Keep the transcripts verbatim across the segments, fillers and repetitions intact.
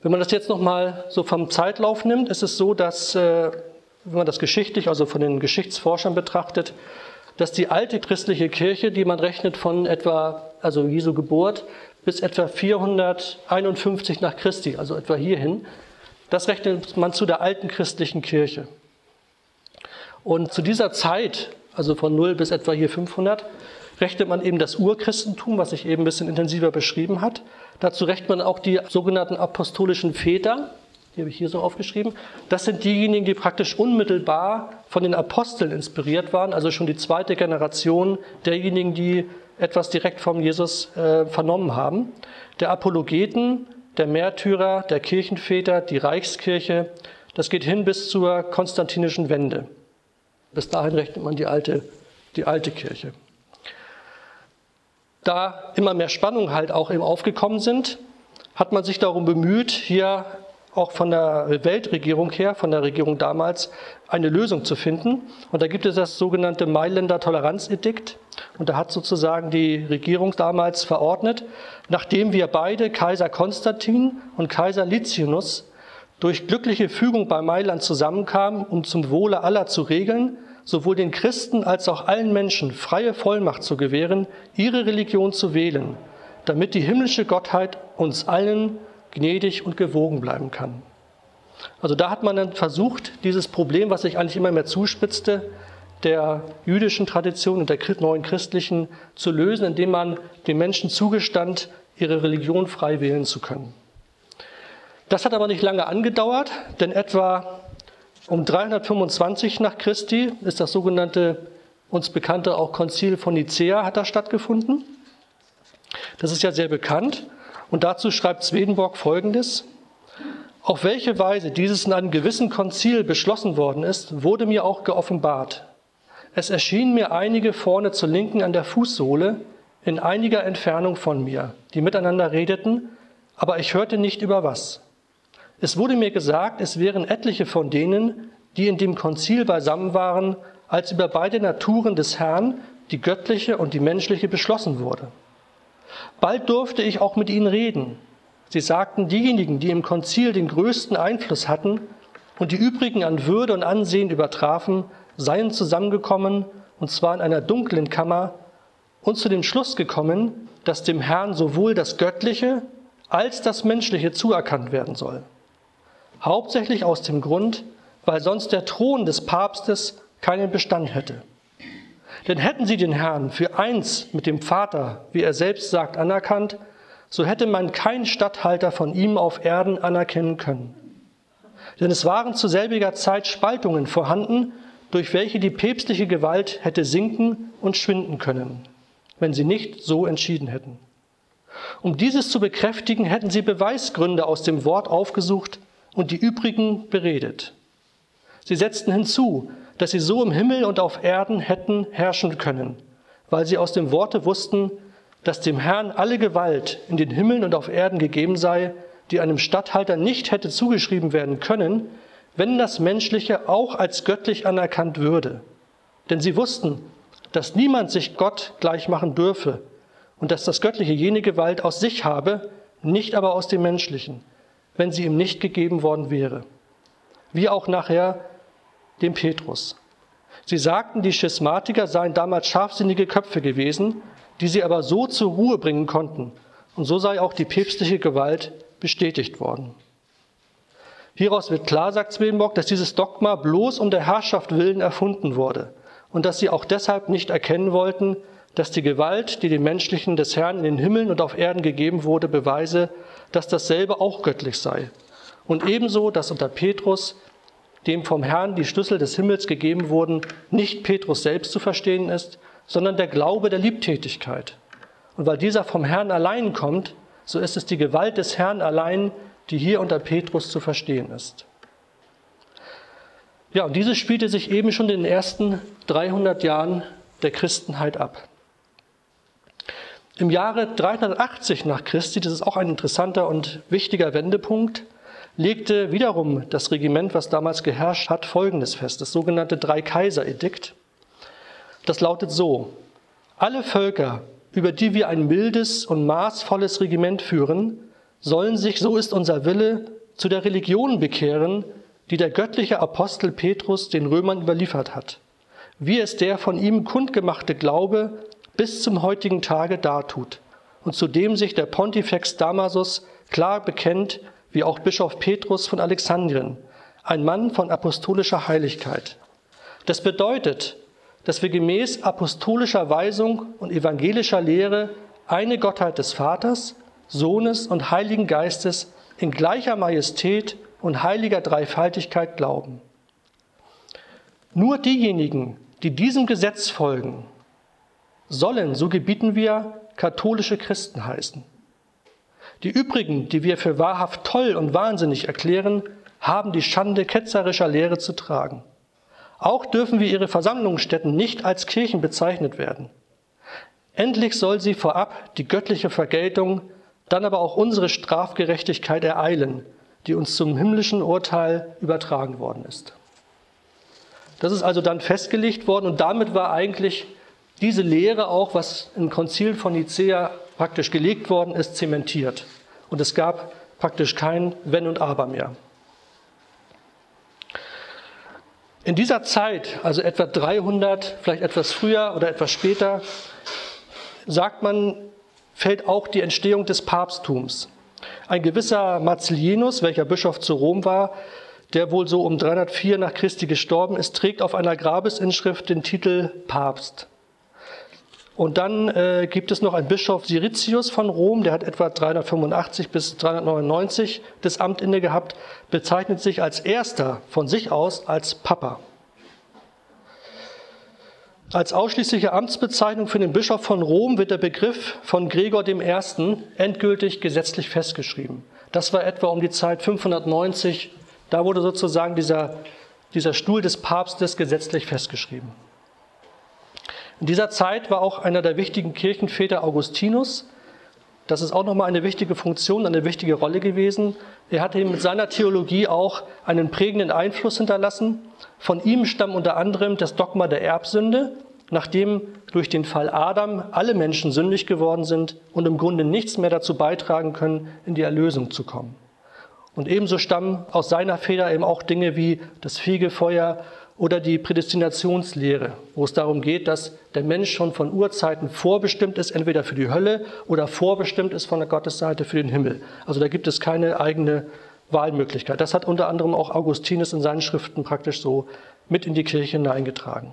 Wenn man das jetzt nochmal so vom Zeitlauf nimmt, ist es so, dass, äh, wenn man das geschichtlich, also von den Geschichtsforschern betrachtet, dass die alte christliche Kirche, die man rechnet von etwa, also Jesu Geburt, bis etwa vierhunderteinundfünfzig nach Christi, also etwa hierhin, das rechnet man zu der alten christlichen Kirche. Und zu dieser Zeit, also von null bis etwa hier fünfhundert, rechnet man eben das Urchristentum, was sich eben ein bisschen intensiver beschrieben hat. Dazu rechnet man auch die sogenannten apostolischen Väter, die habe ich hier so aufgeschrieben. Das sind diejenigen, die praktisch unmittelbar von den Aposteln inspiriert waren, also schon die zweite Generation derjenigen, die etwas direkt vom Jesus äh, vernommen haben. Der Apologeten, der Märtyrer, der Kirchenväter, die Reichskirche, das geht hin bis zur konstantinischen Wende. Bis dahin rechnet man die alte, die alte Kirche. Da immer mehr Spannungen halt auch eben aufgekommen sind, hat man sich darum bemüht, hier auch von der Weltregierung her, von der Regierung damals, eine Lösung zu finden. Und da gibt es das sogenannte Mailänder Toleranzedikt. Und da hat sozusagen die Regierung damals verordnet, nachdem wir beide, Kaiser Konstantin und Kaiser Licinius, durch glückliche Fügung bei Mailand zusammenkamen, um zum Wohle aller zu regeln, sowohl den Christen als auch allen Menschen freie Vollmacht zu gewähren, ihre Religion zu wählen, damit die himmlische Gottheit uns allen gnädig und gewogen bleiben kann. Also da hat man dann versucht, dieses Problem, was sich eigentlich immer mehr zuspitzte, der jüdischen Tradition und der neuen christlichen zu lösen, indem man den Menschen zugestand, ihre Religion frei wählen zu können. Das hat aber nicht lange angedauert, denn etwa um dreihundertfünfundzwanzig nach Christi ist das sogenannte, uns bekannte auch Konzil von Nicäa hat da stattgefunden. Das ist ja sehr bekannt. Und dazu schreibt Swedenborg Folgendes: Auf welche Weise dieses in einem gewissen Konzil beschlossen worden ist, wurde mir auch geoffenbart. Es erschienen mir einige vorne zur Linken an der Fußsohle, in einiger Entfernung von mir, die miteinander redeten, aber ich hörte nicht über was. Es wurde mir gesagt, es wären etliche von denen, die in dem Konzil beisammen waren, als über beide Naturen des Herrn, die göttliche und die menschliche, beschlossen wurde. Bald durfte ich auch mit ihnen reden. Sie sagten, diejenigen, die im Konzil den größten Einfluss hatten und die übrigen an Würde und Ansehen übertrafen, seien zusammengekommen, und zwar in einer dunklen Kammer, und zu dem Schluss gekommen, dass dem Herrn sowohl das Göttliche als das Menschliche zuerkannt werden soll. Hauptsächlich aus dem Grund, weil sonst der Thron des Papstes keinen Bestand hätte. Denn hätten sie den Herrn für eins mit dem Vater, wie er selbst sagt, anerkannt, so hätte man keinen Statthalter von ihm auf Erden anerkennen können. Denn es waren zu selbiger Zeit Spaltungen vorhanden, durch welche die päpstliche Gewalt hätte sinken und schwinden können, wenn sie nicht so entschieden hätten. Um dieses zu bekräftigen, hätten sie Beweisgründe aus dem Wort aufgesucht und die übrigen beredet. Sie setzten hinzu, dass sie so im Himmel und auf Erden hätten herrschen können, weil sie aus dem Worte wussten, dass dem Herrn alle Gewalt in den Himmeln und auf Erden gegeben sei, die einem Statthalter nicht hätte zugeschrieben werden können, wenn das Menschliche auch als göttlich anerkannt würde. Denn sie wussten, dass niemand sich Gott gleich machen dürfe und dass das Göttliche jene Gewalt aus sich habe, nicht aber aus dem Menschlichen, wenn sie ihm nicht gegeben worden wäre. Wie auch nachher dem Petrus. Sie sagten, die Schismatiker seien damals scharfsinnige Köpfe gewesen, die sie aber so zur Ruhe bringen konnten. Und so sei auch die päpstliche Gewalt bestätigt worden. Hieraus wird klar, sagt Swedenborg, dass dieses Dogma bloß um der Herrschaft willen erfunden wurde und dass sie auch deshalb nicht erkennen wollten, dass die Gewalt, die dem Menschlichen des Herrn in den Himmeln und auf Erden gegeben wurde, beweise, dass dasselbe auch göttlich sei. Und ebenso, dass unter Petrus, dem vom Herrn die Schlüssel des Himmels gegeben wurden, nicht Petrus selbst zu verstehen ist, sondern der Glaube der Liebtätigkeit. Und weil dieser vom Herrn allein kommt, so ist es die Gewalt des Herrn allein, die hier unter Petrus zu verstehen ist. Ja, und dieses spielte sich eben schon in den ersten dreihundert Jahren der Christenheit ab. Im Jahre dreihundertachtzig nach Christi, das ist auch ein interessanter und wichtiger Wendepunkt, legte wiederum das Regiment, was damals geherrscht hat, Folgendes fest, das sogenannte Drei-Kaiser-Edikt. Das lautet so: Alle Völker, über die wir ein mildes und maßvolles Regiment führen, sollen sich, so ist unser Wille, zu der Religion bekehren, die der göttliche Apostel Petrus den Römern überliefert hat, wie es der von ihm kundgemachte Glaube bis zum heutigen Tage dartut und zu dem sich der Pontifex Damasus klar bekennt, wie auch Bischof Petrus von Alexandrien, ein Mann von apostolischer Heiligkeit. Das bedeutet, dass wir gemäß apostolischer Weisung und evangelischer Lehre eine Gottheit des Vaters, Sohnes und Heiligen Geistes in gleicher Majestät und heiliger Dreifaltigkeit glauben. Nur diejenigen, die diesem Gesetz folgen, sollen, so gebieten wir, katholische Christen heißen. Die übrigen, die wir für wahrhaft toll und wahnsinnig erklären, haben die Schande ketzerischer Lehre zu tragen. Auch dürfen wir ihre Versammlungsstätten nicht als Kirchen bezeichnet werden. Endlich soll sie vorab die göttliche Vergeltung, dann aber auch unsere Strafgerechtigkeit ereilen, die uns zum himmlischen Urteil übertragen worden ist. Das ist also dann festgelegt worden und damit war eigentlich diese Lehre auch, was im Konzil von Nicäa praktisch gelegt worden ist, zementiert. Und es gab praktisch kein Wenn und Aber mehr. In dieser Zeit, also etwa dreihundert, vielleicht etwas früher oder etwas später, sagt man, fällt auch die Entstehung des Papsttums. Ein gewisser Marzilienus, welcher Bischof zu Rom war, der wohl so um dreihundertvier nach Christi gestorben ist, trägt auf einer Grabesinschrift den Titel Papst. Und dann äh, gibt es noch einen Bischof Siricius von Rom, der hat etwa dreihundertfünfundachtzig bis dreihundertneunundneunzig das Amt inne gehabt, bezeichnet sich als erster von sich aus als Papa. Als ausschließliche Amtsbezeichnung für den Bischof von Rom wird der Begriff von Gregor dem Ersten endgültig gesetzlich festgeschrieben. Das war etwa um die Zeit fünfhundertneunzig, da wurde sozusagen dieser, dieser Stuhl des Papstes gesetzlich festgeschrieben. In dieser Zeit war auch einer der wichtigen Kirchenväter Augustinus. Das ist auch nochmal eine wichtige Funktion, eine wichtige Rolle gewesen. Er hatte mit seiner Theologie auch einen prägenden Einfluss hinterlassen. Von ihm stammt unter anderem das Dogma der Erbsünde, nachdem durch den Fall Adam alle Menschen sündig geworden sind und im Grunde nichts mehr dazu beitragen können, in die Erlösung zu kommen. Und ebenso stammen aus seiner Feder eben auch Dinge wie das Fegefeuer oder die Prädestinationslehre, wo es darum geht, dass der Mensch schon von Urzeiten vorbestimmt ist, entweder für die Hölle oder vorbestimmt ist von der Gottesseite für den Himmel. Also da gibt es keine eigene Wahlmöglichkeit. Das hat unter anderem auch Augustinus in seinen Schriften praktisch so mit in die Kirche hineingetragen.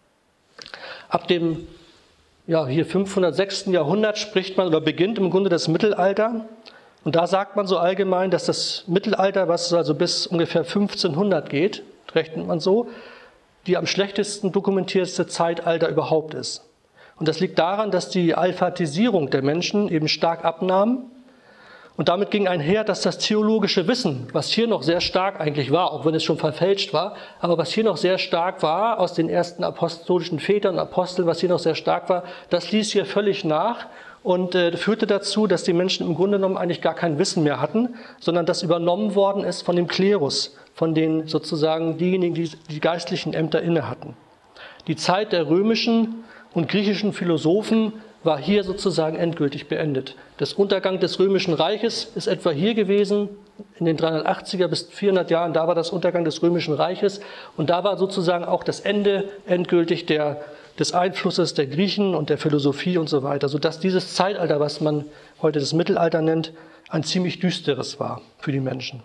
Ab dem ja, hier fünfhundertsechsten Jahrhundert spricht man oder beginnt im Grunde das Mittelalter. Und da sagt man so allgemein, dass das Mittelalter, was also bis ungefähr fünfzehnhundert geht, rechnet man so, die am schlechtesten dokumentierte Zeitalter überhaupt ist. Und das liegt daran, dass die Alphatisierung der Menschen eben stark abnahm. Und damit ging einher, dass das theologische Wissen, was hier noch sehr stark eigentlich war, auch wenn es schon verfälscht war, aber was hier noch sehr stark war, aus den ersten apostolischen Vätern und Aposteln, was hier noch sehr stark war, das ließ hier völlig nach und äh, führte dazu, dass die Menschen im Grunde genommen eigentlich gar kein Wissen mehr hatten, sondern das übernommen worden ist von dem Klerus, von den sozusagen diejenigen, die die geistlichen Ämter inne hatten. Die Zeit der römischen und griechischen Philosophen war hier sozusagen endgültig beendet. Das Untergang des Römischen Reiches ist etwa hier gewesen, in den dreihundertachtziger bis vierhundert Jahren, da war das Untergang des Römischen Reiches und da war sozusagen auch das Ende endgültig der, des Einflusses der Griechen und der Philosophie und so weiter, sodass dieses Zeitalter, was man heute das Mittelalter nennt, ein ziemlich düsteres war für die Menschen.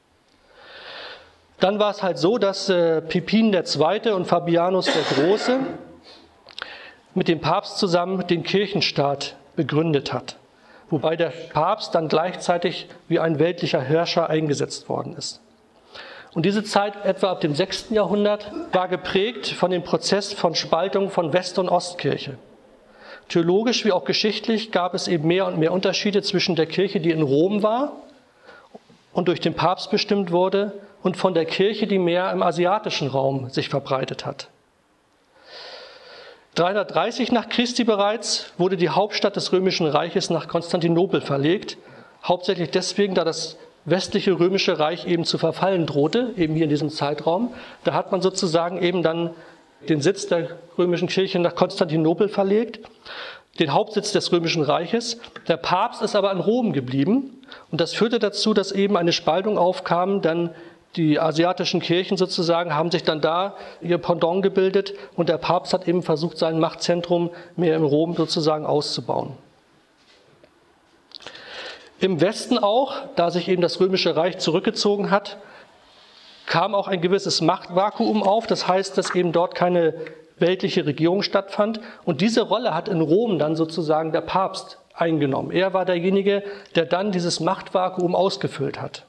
Dann war es halt so, dass äh, Pippin der Zweite und Fabianus der Große mit dem Papst zusammen den Kirchenstaat begründet hat, wobei der Papst dann gleichzeitig wie ein weltlicher Herrscher eingesetzt worden ist. Und diese Zeit, etwa ab dem sechsten Jahrhundert, war geprägt von dem Prozess von Spaltung von West- und Ostkirche. Theologisch wie auch geschichtlich gab es eben mehr und mehr Unterschiede zwischen der Kirche, die in Rom war und durch den Papst bestimmt wurde, und von der Kirche, die mehr im asiatischen Raum sich verbreitet hat. dreihundertdreißig nach Christi bereits wurde die Hauptstadt des Römischen Reiches nach Konstantinopel verlegt, hauptsächlich deswegen, da das westliche Römische Reich eben zu verfallen drohte, eben hier in diesem Zeitraum. Da hat man sozusagen eben dann den Sitz der römischen Kirche nach Konstantinopel verlegt. den Hauptsitz des Römischen Reiches. Der Papst ist aber in Rom geblieben und das führte dazu, dass eben eine Spaltung aufkam, dann die asiatischen Kirchen sozusagen haben sich dann da ihr Pendant gebildet und der Papst hat eben versucht, sein Machtzentrum mehr in Rom sozusagen auszubauen. Im Westen auch, da sich eben das Römische Reich zurückgezogen hat, kam auch ein gewisses Machtvakuum auf. Das heißt, dass eben dort keine weltliche Regierung stattfand. Und diese Rolle hat in Rom dann sozusagen der Papst eingenommen. Er war derjenige, der dann dieses Machtvakuum ausgefüllt hat.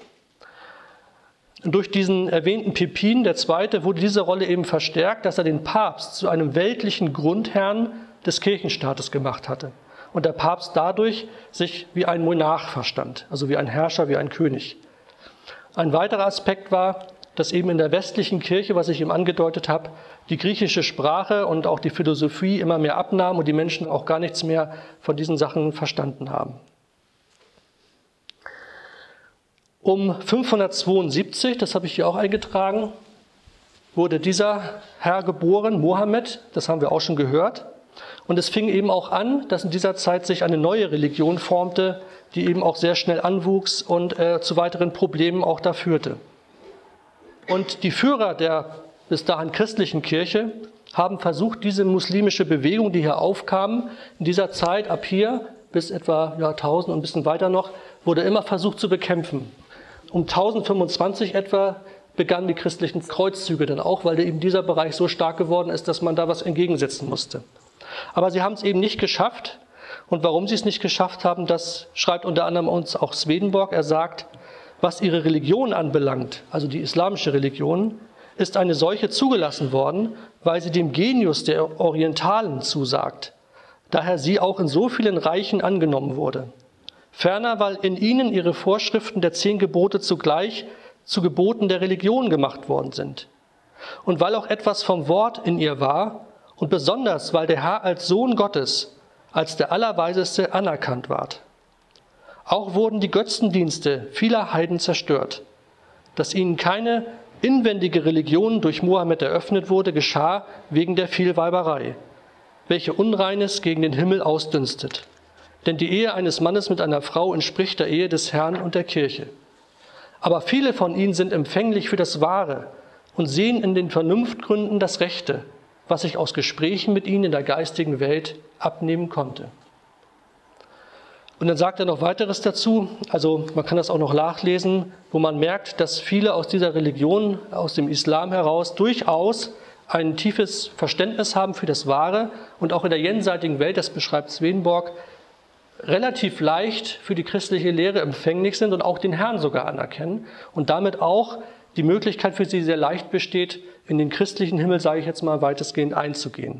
Und durch diesen erwähnten Pipin, der Zweite, wurde diese Rolle eben verstärkt, dass er den Papst zu einem weltlichen Grundherrn des Kirchenstaates gemacht hatte. Und der Papst dadurch sich wie ein Monarch verstand, also wie ein Herrscher, wie ein König. Ein weiterer Aspekt war, dass eben in der westlichen Kirche, was ich eben angedeutet habe, die griechische Sprache und auch die Philosophie immer mehr abnahm und die Menschen auch gar nichts mehr von diesen Sachen verstanden haben. Um fünfhundertzweiundsiebzig, das habe ich hier auch eingetragen, wurde dieser Herr geboren, Mohammed, das haben wir auch schon gehört. Und es fing eben auch an, dass in dieser Zeit sich eine neue Religion formte, die eben auch sehr schnell anwuchs und äh, zu weiteren Problemen auch da führte. Und die Führer der bis dahin christlichen Kirche haben versucht, diese muslimische Bewegung, die hier aufkam, in dieser Zeit ab hier bis etwa Jahrtausend und ein bisschen weiter noch, wurde immer versucht zu bekämpfen. Um tausendfünfundzwanzig etwa begannen die christlichen Kreuzzüge dann auch, weil eben dieser Bereich so stark geworden ist, dass man da was entgegensetzen musste. Aber sie haben es eben nicht geschafft. Und warum sie es nicht geschafft haben, das schreibt unter anderem uns auch Swedenborg. Er sagt, was ihre Religion anbelangt, also die islamische Religion, ist eine solche zugelassen worden, weil sie dem Genius der Orientalen zusagt, daher sie auch in so vielen Reichen angenommen wurde. Ferner, weil in ihnen ihre Vorschriften der zehn Gebote zugleich zu Geboten der Religion gemacht worden sind. Und weil auch etwas vom Wort in ihr war und besonders, weil der Herr als Sohn Gottes, als der Allerweiseste anerkannt ward. Auch wurden die Götzendienste vieler Heiden zerstört. Dass ihnen keine inwendige Religion durch Mohammed eröffnet wurde, geschah wegen der Vielweiberei, welche Unreines gegen den Himmel ausdünstet. Denn die Ehe eines Mannes mit einer Frau entspricht der Ehe des Herrn und der Kirche. Aber viele von ihnen sind empfänglich für das Wahre und sehen in den Vernunftgründen das Rechte, was ich aus Gesprächen mit ihnen in der geistigen Welt abnehmen konnte. Und dann sagt er noch weiteres dazu, also man kann das auch noch nachlesen, wo man merkt, dass viele aus dieser Religion, aus dem Islam heraus, durchaus ein tiefes Verständnis haben für das Wahre und auch in der jenseitigen Welt, das beschreibt Swedenborg, relativ leicht für die christliche Lehre empfänglich sind und auch den Herrn sogar anerkennen und damit auch die Möglichkeit für sie sehr leicht besteht, in den christlichen Himmel, sage ich jetzt mal, weitestgehend einzugehen.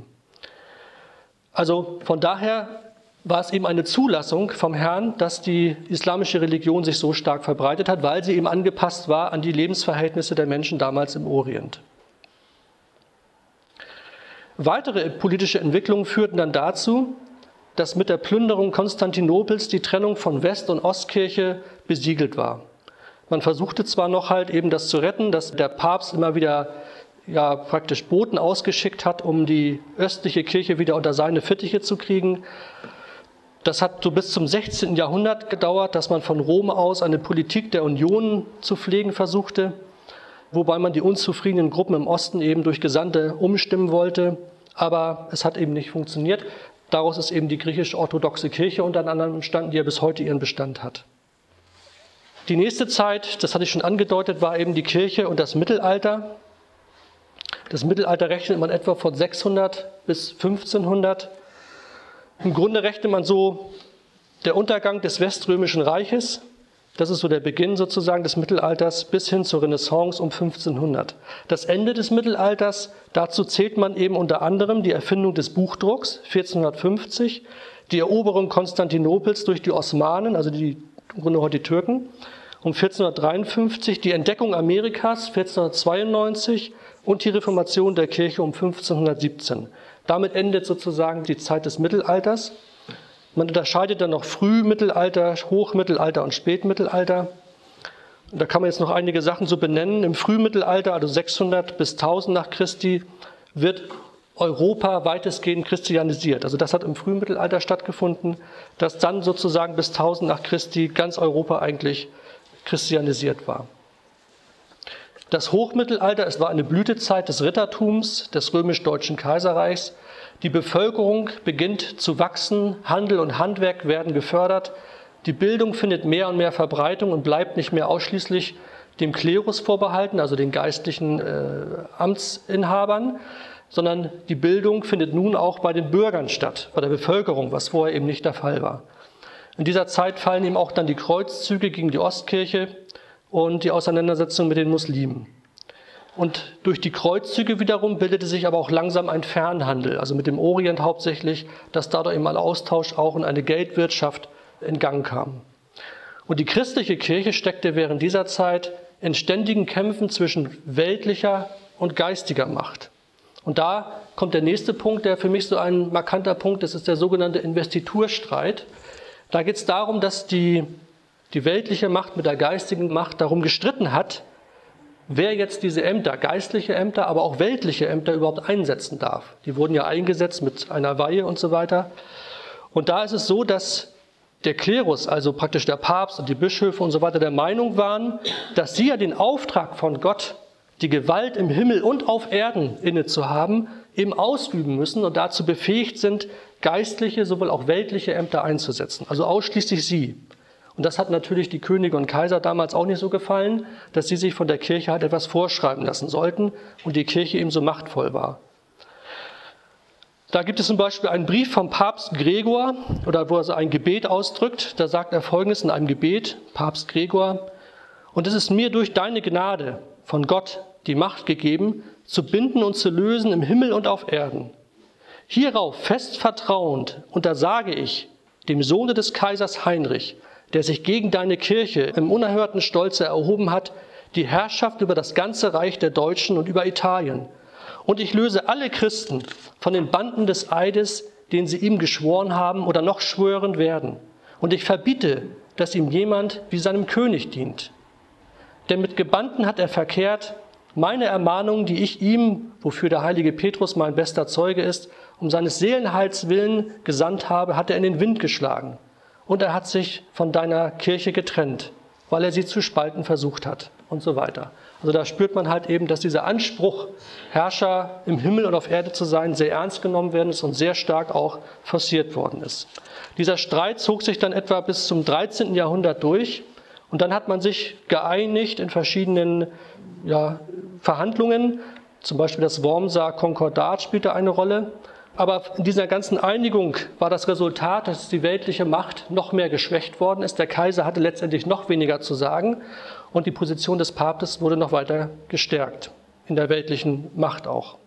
Also von daher war es eben eine Zulassung vom Herrn, dass die islamische Religion sich so stark verbreitet hat, weil sie eben angepasst war an die Lebensverhältnisse der Menschen damals im Orient. Weitere politische Entwicklungen führten dann dazu, dass mit der Plünderung Konstantinopels die Trennung von West- und Ostkirche besiegelt war. Man versuchte zwar noch halt eben das zu retten, dass der Papst immer wieder ja praktisch Boten ausgeschickt hat, um die östliche Kirche wieder unter seine Fittiche zu kriegen. Das hat so bis zum sechzehnten Jahrhundert gedauert, dass man von Rom aus eine Politik der Union zu pflegen versuchte, wobei man die unzufriedenen Gruppen im Osten eben durch Gesandte umstimmen wollte, aber es hat eben nicht funktioniert. Daraus ist eben die griechisch-orthodoxe Kirche unter anderem entstanden, die ja bis heute ihren Bestand hat. Die nächste Zeit, das hatte ich schon angedeutet, war eben die Kirche und das Mittelalter. Das Mittelalter rechnet man etwa von sechshundert bis fünfzehnhundert. Im Grunde rechnet man so der Untergang des Weströmischen Reiches, das ist so der Beginn sozusagen des Mittelalters, bis hin zur Renaissance um fünfzehnhundert. Das Ende des Mittelalters, dazu zählt man eben unter anderem die Erfindung des Buchdrucks vierzehnhundertfünfzig, die Eroberung Konstantinopels durch die Osmanen, also die, im Grunde heute die Türken, um vierzehnhundertdreiundfünfzig, die Entdeckung Amerikas vierzehnhundertzweiundneunzig und die Reformation der Kirche um fünfzehnhundertsiebzehn. Damit endet sozusagen die Zeit des Mittelalters. Man unterscheidet dann noch Frühmittelalter, Hochmittelalter und Spätmittelalter. Und da kann man jetzt noch einige Sachen so benennen. Im Frühmittelalter, also sechshundert bis tausend nach Christi, wird Europa weitestgehend christianisiert. Also das hat im Frühmittelalter stattgefunden, dass dann sozusagen bis tausend nach Christi ganz Europa eigentlich christianisiert war. Das Hochmittelalter, es war eine Blütezeit des Rittertums, des römisch-deutschen Kaiserreichs. Die Bevölkerung beginnt zu wachsen, Handel und Handwerk werden gefördert. Die Bildung findet mehr und mehr Verbreitung und bleibt nicht mehr ausschließlich dem Klerus vorbehalten, also den geistlichen äh, Amtsinhabern, sondern die Bildung findet nun auch bei den Bürgern statt, bei der Bevölkerung, was vorher eben nicht der Fall war. In dieser Zeit fallen ihm auch dann die Kreuzzüge gegen die Ostkirche und die Auseinandersetzung mit den Muslimen. Und durch die Kreuzzüge wiederum bildete sich aber auch langsam ein Fernhandel, also mit dem Orient hauptsächlich, dass dadurch eben ein Austausch auch in eine Geldwirtschaft in Gang kam. Und die christliche Kirche steckte während dieser Zeit in ständigen Kämpfen zwischen weltlicher und geistiger Macht. Und da kommt der nächste Punkt, der für mich so ein markanter Punkt ist, ist der sogenannte Investiturstreit. Da geht es darum, dass die, die weltliche Macht mit der geistigen Macht darum gestritten hat, wer jetzt diese Ämter, geistliche Ämter, aber auch weltliche Ämter überhaupt einsetzen darf. Die wurden ja eingesetzt mit einer Weihe und so weiter. Und da ist es so, dass der Klerus, also praktisch der Papst und die Bischöfe und so weiter, der Meinung waren, dass sie ja den Auftrag von Gott, die Gewalt im Himmel und auf Erden inne zu haben, eben ausüben müssen und dazu befähigt sind, geistliche, sowohl auch weltliche Ämter einzusetzen. Also ausschließlich sie. Und das hat natürlich die Könige und Kaiser damals auch nicht so gefallen, dass sie sich von der Kirche halt etwas vorschreiben lassen sollten und die Kirche eben so machtvoll war. Da gibt es zum Beispiel einen Brief vom Papst Gregor, oder wo er so ein Gebet ausdrückt. Da sagt er Folgendes in einem Gebet, Papst Gregor: Und es ist mir durch deine Gnade von Gott die Macht gegeben, zu binden und zu lösen im Himmel und auf Erden. Hierauf fest vertrauend untersage ich dem Sohne des Kaisers Heinrich, der sich gegen deine Kirche im unerhörten Stolze erhoben hat, die Herrschaft über das ganze Reich der Deutschen und über Italien. Und ich löse alle Christen von den Banden des Eides, den sie ihm geschworen haben oder noch schwören werden. Und ich verbiete, dass ihm jemand wie seinem König dient. Denn mit Gebannten hat er verkehrt. Meine Ermahnung, die ich ihm, wofür der heilige Petrus mein bester Zeuge ist, um seines Seelenheils willen gesandt habe, hat er in den Wind geschlagen. Und er hat sich von deiner Kirche getrennt, weil er sie zu spalten versucht hat und so weiter. Also da spürt man halt eben, dass dieser Anspruch, Herrscher im Himmel und auf Erde zu sein, sehr ernst genommen werden ist und sehr stark auch forciert worden ist. Dieser Streit zog sich dann etwa bis zum dreizehnten Jahrhundert durch. Und dann hat man sich geeinigt in verschiedenen ja, Verhandlungen. Zum Beispiel das Wormser Konkordat spielte eine Rolle. Aber in dieser ganzen Einigung war das Resultat, dass die weltliche Macht noch mehr geschwächt worden ist. Der Kaiser hatte letztendlich noch weniger zu sagen und die Position des Papstes wurde noch weiter gestärkt, in der weltlichen Macht auch.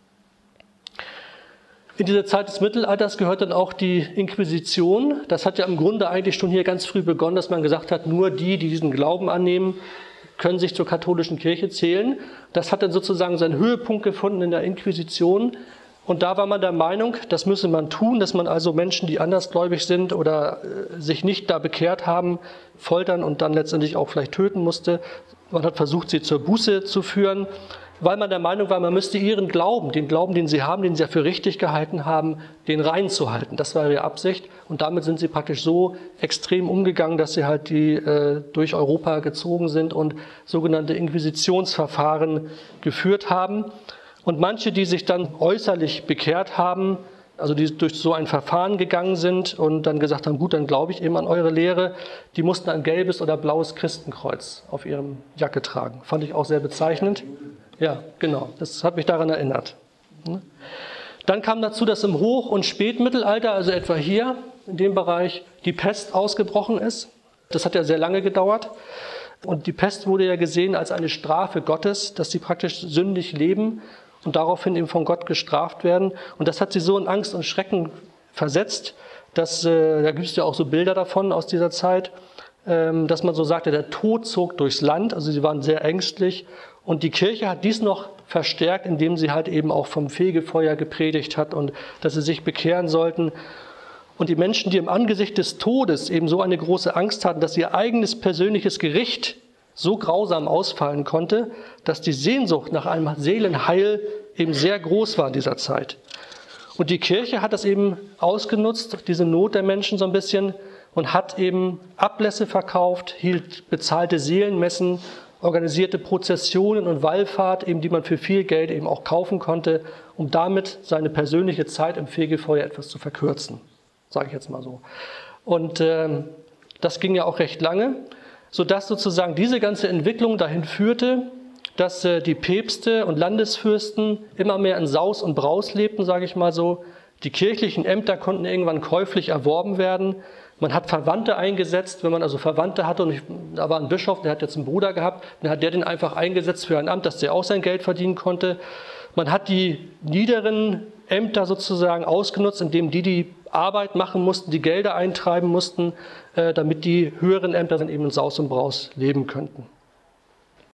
In diese Zeit des Mittelalters gehört dann auch die Inquisition. Das hat ja im Grunde eigentlich schon hier ganz früh begonnen, dass man gesagt hat, nur die, die diesen Glauben annehmen, können sich zur katholischen Kirche zählen. Das hat dann sozusagen seinen Höhepunkt gefunden in der Inquisition. Und da war man der Meinung, das müsse man tun, dass man also Menschen, die andersgläubig sind oder sich nicht da bekehrt haben, foltern und dann letztendlich auch vielleicht töten musste. Man hat versucht, sie zur Buße zu führen, weil man der Meinung war, man müsste ihren Glauben, den Glauben, den sie haben, den sie ja für richtig gehalten haben, den reinzuhalten. Das war ihre Absicht. Und damit sind sie praktisch so extrem umgegangen, dass sie halt die äh, durch Europa gezogen sind und sogenannte Inquisitionsverfahren geführt haben. Und manche, die sich dann äußerlich bekehrt haben, also die durch so ein Verfahren gegangen sind und dann gesagt haben, gut, dann glaube ich eben an eure Lehre, die mussten ein gelbes oder blaues Christenkreuz auf ihrem Jacke tragen. Fand ich auch sehr bezeichnend. Ja, genau, das hat mich daran erinnert. Dann kam dazu, dass im Hoch- und Spätmittelalter, also etwa hier in dem Bereich, die Pest ausgebrochen ist. Das hat ja sehr lange gedauert. Und die Pest wurde ja gesehen als eine Strafe Gottes, dass sie praktisch sündig leben und daraufhin eben von Gott gestraft werden. Und das hat sie so in Angst und Schrecken versetzt, dass, äh, da gibt es ja auch so Bilder davon aus dieser Zeit, ähm, dass man so sagte, der Tod zog durchs Land, also sie waren sehr ängstlich. Und die Kirche hat dies noch verstärkt, indem sie halt eben auch vom Fegefeuer gepredigt hat und dass sie sich bekehren sollten. Und die Menschen, die im Angesicht des Todes eben so eine große Angst hatten, dass ihr eigenes persönliches Gericht so grausam ausfallen konnte, dass die Sehnsucht nach einem Seelenheil eben sehr groß war in dieser Zeit. Und die Kirche hat das eben ausgenutzt, diese Not der Menschen so ein bisschen, und hat eben Ablässe verkauft, hielt bezahlte Seelenmessen, organisierte Prozessionen und Wallfahrt, eben, die man für viel Geld eben auch kaufen konnte, um damit seine persönliche Zeit im Fegefeuer etwas zu verkürzen, sage ich jetzt mal so. Und ähm, das ging ja auch recht lange, sodass sozusagen diese ganze Entwicklung dahin führte, dass äh, die Päpste und Landesfürsten immer mehr in Saus und Braus lebten, sage ich mal so. Die kirchlichen Ämter konnten irgendwann käuflich erworben werden. Man hat Verwandte eingesetzt, wenn man also Verwandte hatte, und ich, da war ein Bischof, der hat jetzt einen Bruder gehabt, dann hat der den einfach eingesetzt für ein Amt, dass der auch sein Geld verdienen konnte. Man hat die niederen Ämter sozusagen ausgenutzt, indem die die Arbeit machen mussten, die Gelder eintreiben mussten, äh, damit die höheren Ämter dann eben in Saus und Braus leben könnten.